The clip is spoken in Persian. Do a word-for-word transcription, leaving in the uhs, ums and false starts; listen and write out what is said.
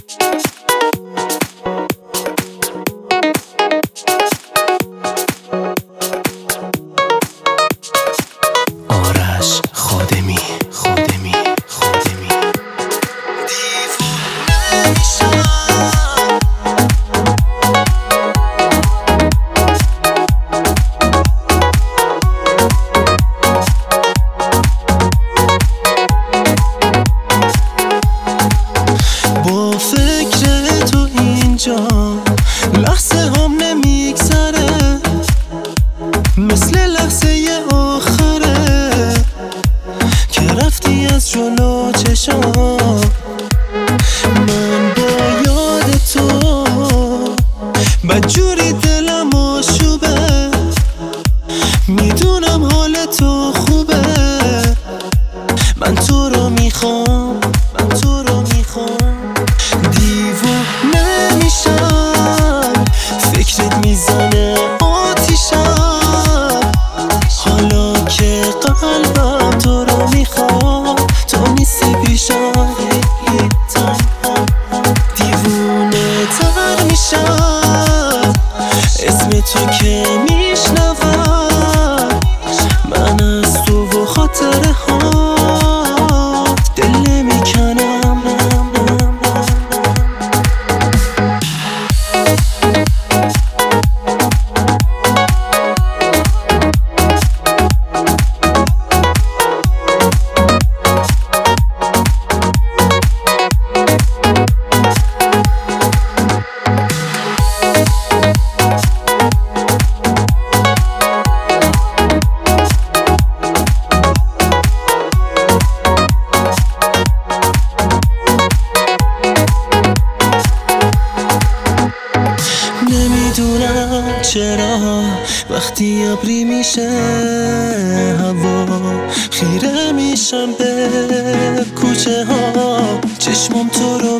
آرش خادمی خادمی خادمی دیوونه میشم با فکر تو اینجا لحظه هم نمیگذره، مثل لحظه آخره که رفتی از جلو چشام. من با یاد تو بدجوری دلم آشوبه، میدونم حال تو خوبه. من تو رو میخوام، من تو رو میخوام. دیوونه میشم، فکرت میزنه آتیشم. حالا که قلبم تو رو میخوام، تو نیستی پیشم. دیوونه تر میشم اسم تو که میشنوم. من از تو و خاطره ها دل نمیکنم. نمیدونم چرا وقتی ابری میشه هوا، خیره میشم به کوچه ها. چشمم تو رو